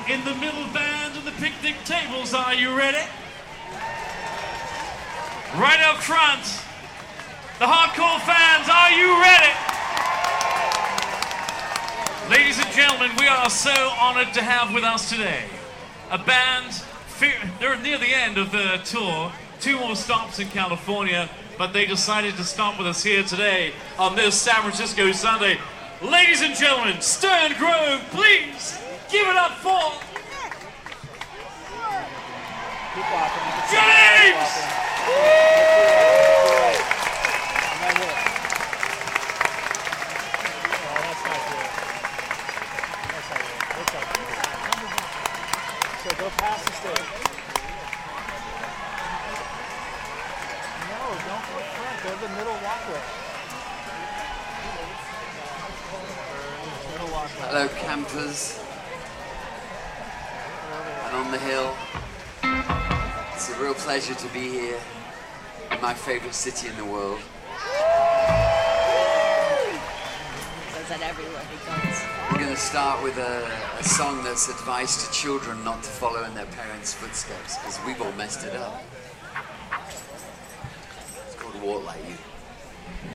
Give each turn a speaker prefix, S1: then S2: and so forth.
S1: in the middle band and the picnic tables, are you ready? Right up front, the hardcore fans, are you ready? Ladies and gentlemen, we are so honored to have with us today a band. They're near the end of the tour, 2 more stops in California, but they decided to stop with us here today on this San Francisco Sunday. Ladies and gentlemen, Stern Grove, please give it up for James!
S2: So go past the stage. No, don't go front. Go to the middle walkway. Middle walkway.
S3: Hello, campers. And on the hill. It's a real pleasure to be here in my favorite city in the world.
S4: Says that everywhere he goes.
S3: We're going to start with a song that's advice to children not to follow in their parents' footsteps, because we've all messed it up. It's called Walk Like You.